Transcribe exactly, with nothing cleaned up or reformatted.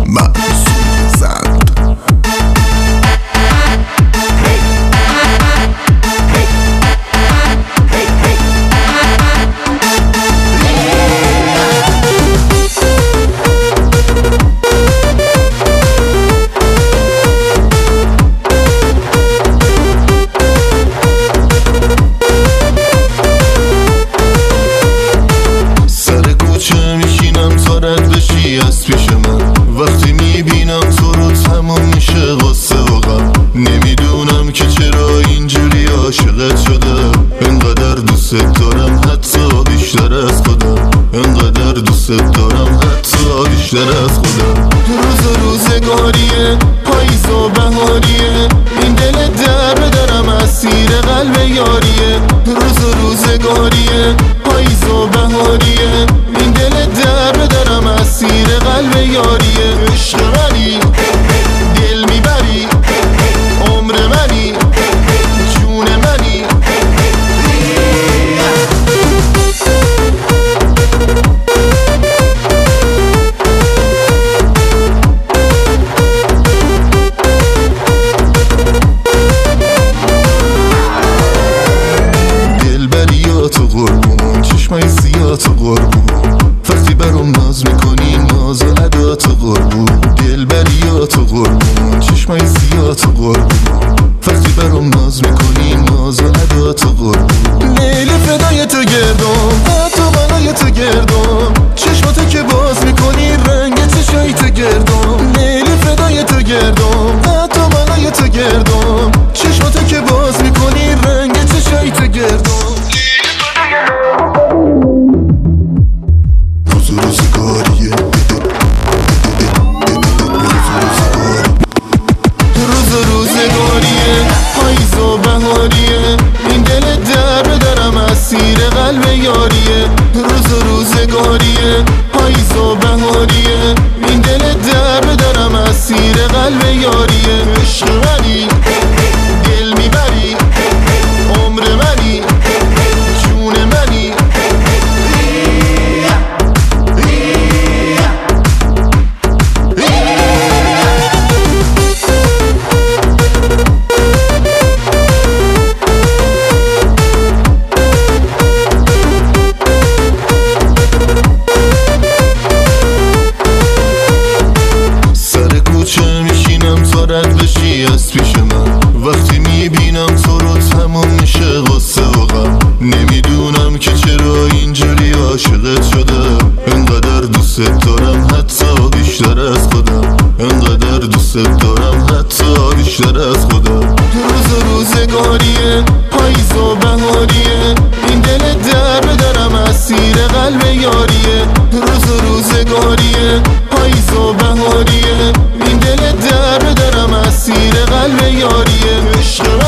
از پیش من وقتی میبینم تو رو تموم میشه غصه و غم. نمیدونم که چرا اینجوری عاشقت شدم، انقدر دوست دارم حتی بیشتر از خودم، انقدر دوست دارم حتی بیشتر از خودم. روز و روزگاریه، پاییز و بهاریه، این دل در دارم اسیر قلب یاریه. روز و روزگاریه، پاییز و بهاریه، این دل در دارم اسیر قلب یاریه. عشق منی، دل میبری، عمر منی، جون منی. دلبریات و قربون، چشمای سیات و قربون، وقتی برام ناز میکنی ناز و عدات و قربون. دلبریات و قربون، چشمای سیات و قربون، وقتی برام ناز میکنی ناز و عدات و قربون. میل فدای تو گردم، حتی بلای تو گردم، چشماتو که باز میکنی رنگ چشای تو گردم. میل فدای تو گردم، حتی بلای تو گردم، چشماتو که باز میکنی رنگ چشای تو گردم. روزگاریه، روز و روزگاریه، پاییز و بهاریه، این دل در دارم اسیر قلب یاریه. روز و روزگاریه، پاییز و بهاریه، این دل در دارم اسیر قلب یاریه. عشق منی، دل میبری، عمر منی، جون منی. رد بشی از پیش من وقتی میبینم تو رو تموم میشه غصه و غم. نمیدونم که چرا اینجوری عاشقت شدم، انقدر دوست دارم حتی بیشتر از خودم، انقدر دوست دارم حتی بیشتر از خودم. روز و روزگاریه، پاییز و بهاریه، این دل در دارم اسیر قلب یاریه. روز و روزگاریه، پاییز و بهاریه، این دل در دارم اسیر قلب یاریه. عشق